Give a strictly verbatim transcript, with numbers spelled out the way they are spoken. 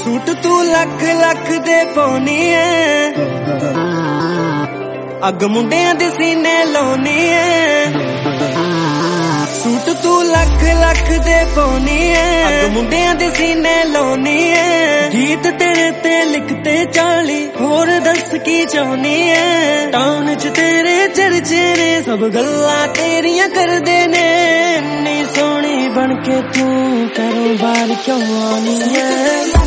Suit तू लख लख दे पाउनी है, अग मुंडियां दे सीने लाउनी है। सूट तू लख लख दे पाउनी है, अग मुंडियां दे सीने लाउनी है। गीत तेरे ते लिखते चाली, होर दस की चाहनी है। टाउन च तेरे चर्चे ने, सब गल्लां तेरियां करदे ने। इन्नी सोहनी बन के तू कारोबार क्यों आनी है।